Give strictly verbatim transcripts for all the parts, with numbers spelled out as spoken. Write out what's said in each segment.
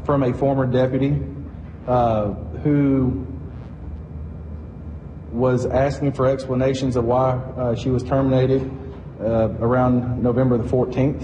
from a former deputy uh, who was asking for explanations of why uh, she was terminated uh, around November the fourteenth.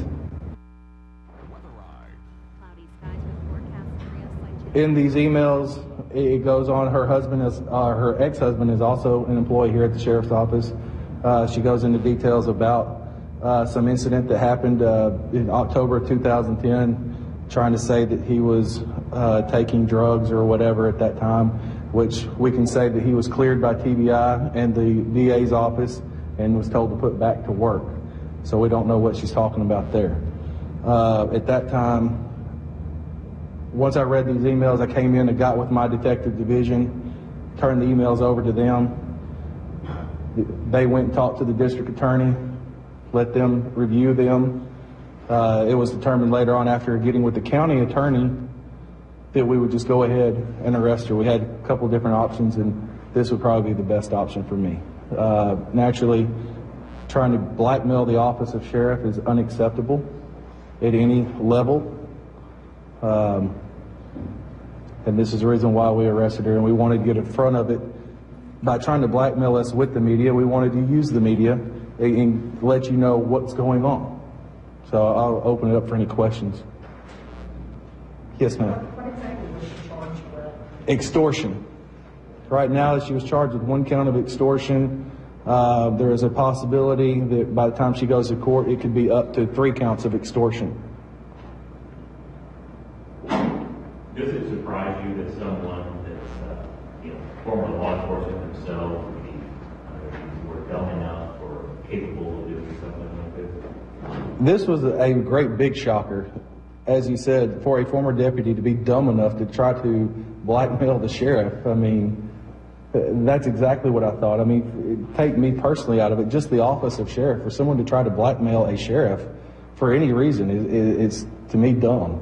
In these emails, it goes on, her husband is, uh, her ex-husband is also an employee here at the sheriff's office. Uh, she goes into details about uh, some incident that happened uh, in October of two thousand ten, trying to say that he was uh, taking drugs or whatever at that time, which we can say that he was cleared by T B I and the D A's office and was told to put back to work. So we don't know what she's talking about there. Uh, at that time, once I read these emails, I came in and got with my detective division, turned the emails over to them. They went and talked to the district attorney, let them review them. Uh, it was determined later on, after getting with the county attorney, that we would just go ahead and arrest her. We had a couple different options, and this would probably be the best option for me. Uh, naturally, trying to blackmail the office of sheriff is unacceptable at any level. Um, and this is the reason why we arrested her, and we wanted to get in front of it by trying to blackmail us with the media. We wanted to use the media and, and let you know what's going on. So I'll open it up for any questions. Yes, ma'am. What exactly was she charged with? Extortion. Right now, she was charged with one count of extortion. Uh, there is a possibility that by the time she goes to court, it could be up to three counts of extortion. Does it surprise you that someone that's, uh, you know, former law enforcement themselves would be, uh, were dumb enough or capable of doing something like this? This was a great big shocker. As you said, for a former deputy to be dumb enough to try to blackmail the sheriff, I mean, that's exactly what I thought. I mean, take me personally out of it, just the office of sheriff, for someone to try to blackmail a sheriff for any reason is, is to me, dumb.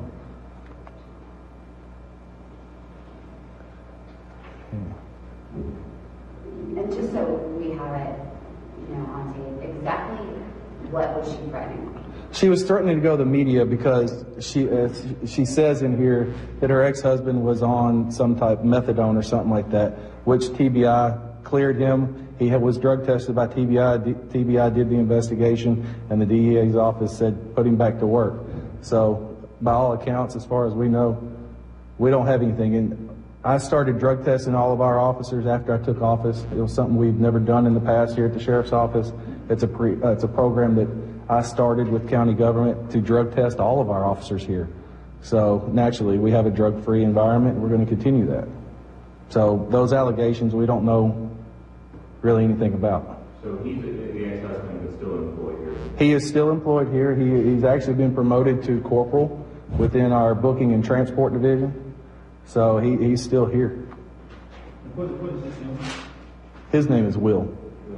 And just so we have it, you know, on tape, exactly what was she threatening? She was threatening to go to the media because she uh, she says in here that her ex-husband was on some type of methadone or something like that, which T B I cleared him. He had, was drug tested by T B I. D, T B I did the investigation, and the D E A's office said put him back to work. So by all accounts, as far as we know, we don't have anything. And I started drug testing all of our officers after I took office. It was something we've never done in the past here at the sheriff's office. It's a pre, uh, it's a program that I started with county government to drug test all of our officers here. So naturally, we have a drug-free environment, and we're going to continue that. So those allegations, we don't know really anything about. So he's the ex-husband is still employed here? He is still employed here. He, he's actually been promoted to corporal within our booking and transport division. So he, he's still here. What, what is his name? His name is Will.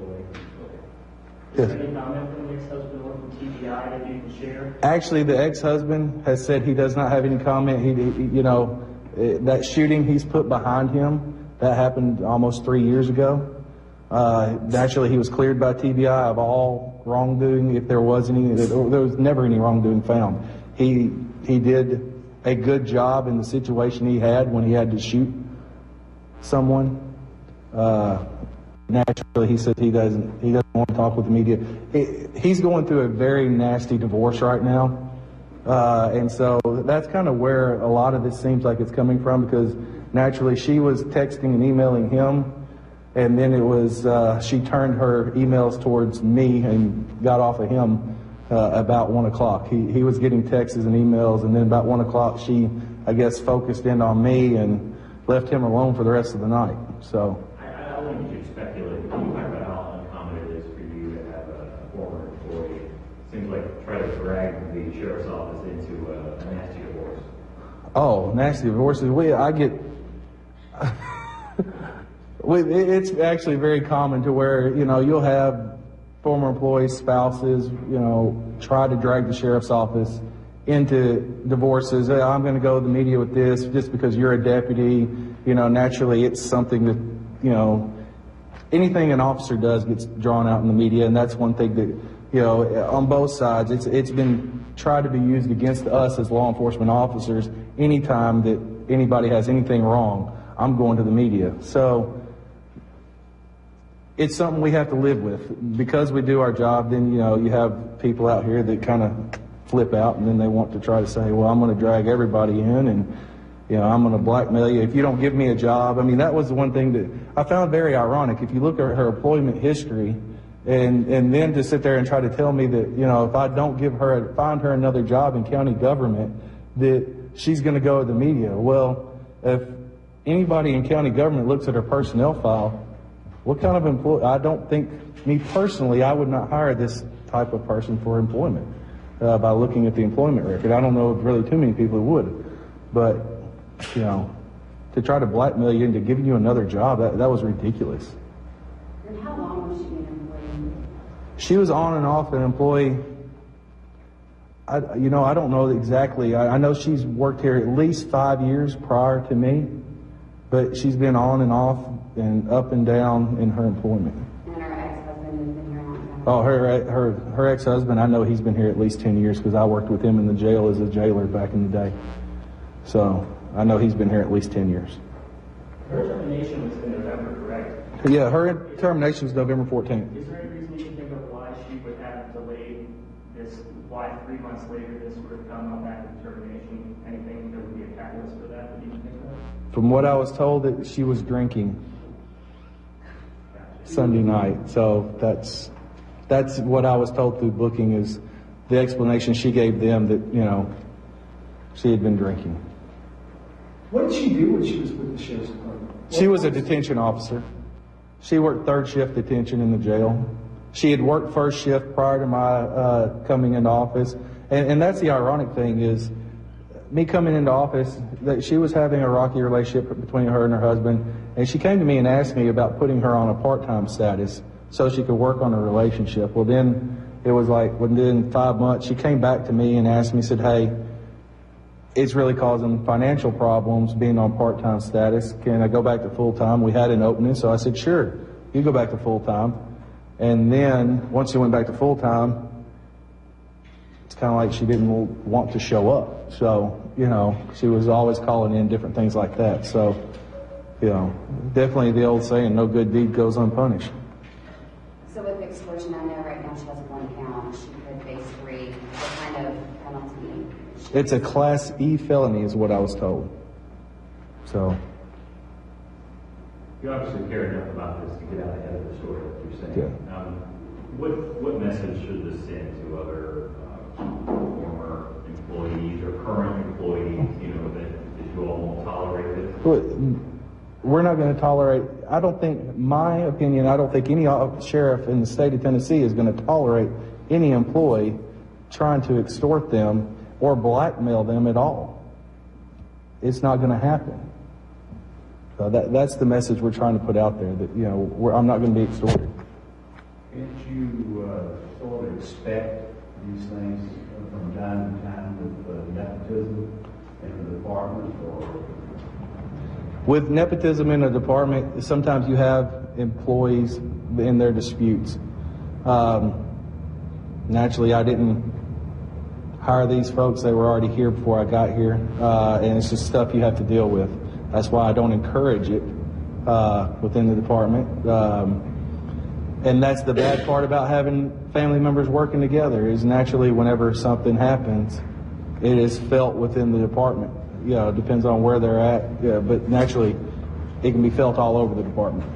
Is there any comment from the ex-husband or from T B I that you can share? Actually, the ex-husband has said he does not have any comment. He, he you know, eh, that shooting he's put behind him, that happened almost three years ago. Uh, naturally, he was cleared by T B I of all wrongdoing, if there was any. There was never any wrongdoing found. He he did a good job in the situation he had when he had to shoot someone. Uh, Naturally, he says he doesn't. He doesn't want to talk with the media. He, he's going through a very nasty divorce right now, uh, and so that's kind of where a lot of this seems like it's coming from. Because naturally, she was texting and emailing him, and then it was uh, she turned her emails towards me and got off of him uh, about one o'clock. He he was getting texts and emails, and then about one o'clock, she I guess focused in on me and left him alone for the rest of the night. So. I don't think you should speculate. Can you talk about how uncommon it is for you to have a former employee, seems like, try to drag the sheriff's office into a, a nasty divorce? Oh, nasty divorces. We, I get, we, it's actually very common to where, you know, you'll have former employees' spouses, you know, try to drag the sheriff's office into divorces. Hey, I'm going to go to the media with this just because you're a deputy. You know, naturally it's something that, you know, anything an officer does gets drawn out in the media, and that's one thing that, you know, on both sides, it's it's been tried to be used against us as law enforcement officers anytime that anybody has anything wrong, I'm going to the media. So it's something we have to live with. Because we do our job, then, you know, you have people out here that kind of flip out, and then they want to try to say, well, I'm going to drag everybody in, and, you know, I'm going to blackmail you if you don't give me a job. I mean, that was the one thing that I found very ironic. If you look at her employment history, and and then to sit there and try to tell me that, you know, if I don't give her, find her another job in county government, that she's going to go to the media. Well, if anybody in county government looks at her personnel file, what kind of employee, I don't think, me personally, I would not hire this type of person for employment uh, by looking at the employment record. I don't know if really too many people would, but, you know, to try to blackmail you into giving you another job, that, that was ridiculous. And how long was she an employee? She was on and off an employee. I, you know, I don't know exactly. I, I know she's worked here at least five years prior to me, but she's been on and off and up and down in her employment. And her ex-husband has been here a long time? Oh, her her her ex-husband, I know he's been here at least ten years because I worked with him in the jail as a jailer back in the day. So I know he's been here at least ten years. Her termination was in November, correct? Yeah, her termination was November fourteenth. Is there any reason you can think of why she would have delayed this, why three months later this would have come up after the termination? Anything that would be a catalyst for that that you can think of? From what I was told, that she was drinking Sunday night. So that's that's what I was told through booking, is the explanation she gave them that, you know, she had been drinking. What did she do when she was with the sheriff's department? She was a detention officer. She worked third shift detention in the jail. She had worked first shift prior to my uh, coming into office. And, and that's the ironic thing is, me coming into office, that she was having a rocky relationship between her and her husband. And she came to me and asked me about putting her on a part-time status so she could work on a relationship. Well, then it was like, within five months, she came back to me and asked me, said, hey, it's really causing financial problems being on part-time status. Can I go back to full-time? We had an opening, so I said, sure, you go back to full-time. And then once she went back to full-time, it's kind of like she didn't want to show up. So, you know, she was always calling in different things like that. So, you know, definitely the old saying, no good deed goes unpunished. So with extortion, I know right now she has one count. She could face three. What kind of penalty? It's a Class E felony is what I was told. So, You obviously care enough about this to get out ahead of the story, like you're saying. Yeah. Um, what, what message should this send to other uh, former employees or current employees, you know, that, that you all won't tolerate this? but we're not going to tolerate, I don't think, my opinion, I don't think any sheriff in the state of Tennessee is going to tolerate any employee trying to extort them or blackmail them at all. It's not going to happen. So that, that's the message we're trying to put out there, that, you know, we're, I'm not going to be extorted. Can't you uh, sort of expect these things from time to time with uh, nepotism in the department? Or With nepotism in a department, sometimes you have employees in their disputes. Um, naturally, I didn't hire these folks. They were already here before I got here, uh, and it's just stuff you have to deal with. That's why I don't encourage it uh, within the department. Um, and that's the bad part about having family members working together, is naturally whenever something happens, it is felt within the department. You know, it depends on where they're at, yeah, but naturally it can be felt all over the department.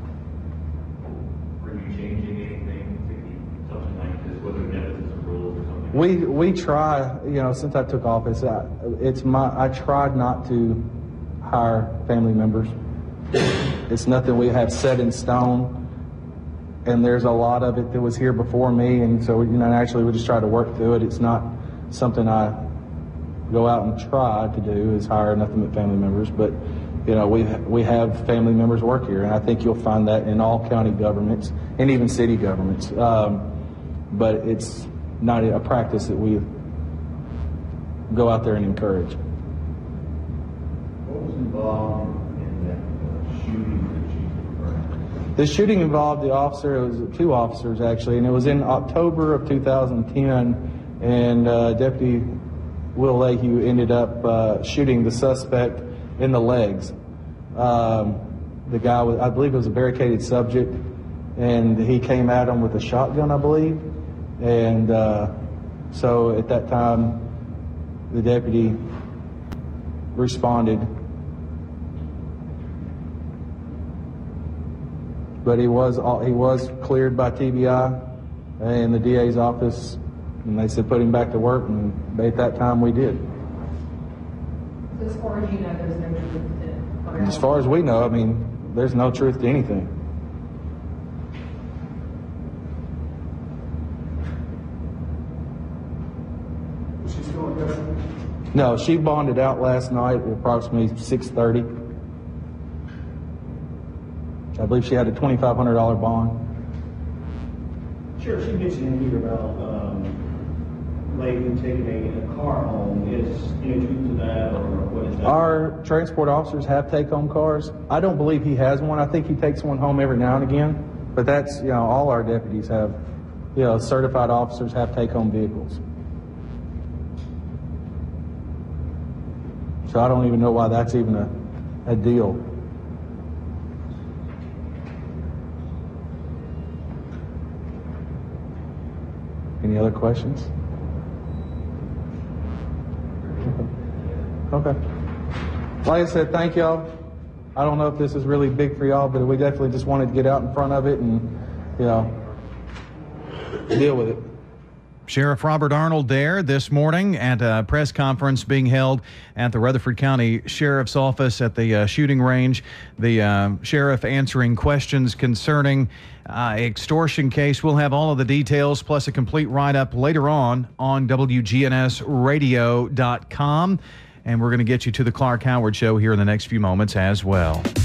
Are you changing anything to keep something like this, whether nepotism rules or something? We we try, you know, since I took office, I, it's my I tried not to hire family members. It's nothing we have set in stone, and there's a lot of it that was here before me, and so, you know, actually we just try to work through it. It's not something I go out and try to do, is hire nothing but family members, but, you know, we we have family members work here, and I think you'll find that in all county governments and even city governments. Um, but it's not a practice that we go out there and encourage. what was involved in that uh, shooting that she's referring to? The shooting involved the officer, it was two officers actually, and it was in October of two thousand ten, and uh, Deputy Will Lehue ended up uh, shooting the suspect in the legs. Um, the guy was, I believe it was a barricaded subject, and he came at him with a shotgun, I believe. And uh, so at that time, the deputy responded. But he was he was cleared by T B I and the D A's office, and they said put him back to work, and at that time we did. So as far as you know, there's no truth to it? As far as we know, I mean, there's no truth to anything. Is she still in custody? No, she bonded out last night at approximately six thirty. I believe she had a twenty-five hundred dollars bond. Sheriff, you mentioned in here about um, Latham taking a, a car home. Is any truth to that, or what is that? Our transport officers have take-home cars. I don't believe he has one. I think he takes one home every now and again. But that's, you know, all our deputies have, you know, certified officers have take-home vehicles. So I don't even know why that's even a, a deal. Any other questions? Okay. Like I said, thank y'all. I don't know if this is really big for y'all, but we definitely just wanted to get out in front of it and, you know, deal with it. Sheriff Robert Arnold there this morning at a press conference being held at the Rutherford County Sheriff's Office at the uh, shooting range. The uh, sheriff answering questions concerning uh, extortion case. We'll have all of the details plus a complete write-up later on on W G N S radio dot com. And we're going to get you to the Clark Howard Show here in the next few moments as well.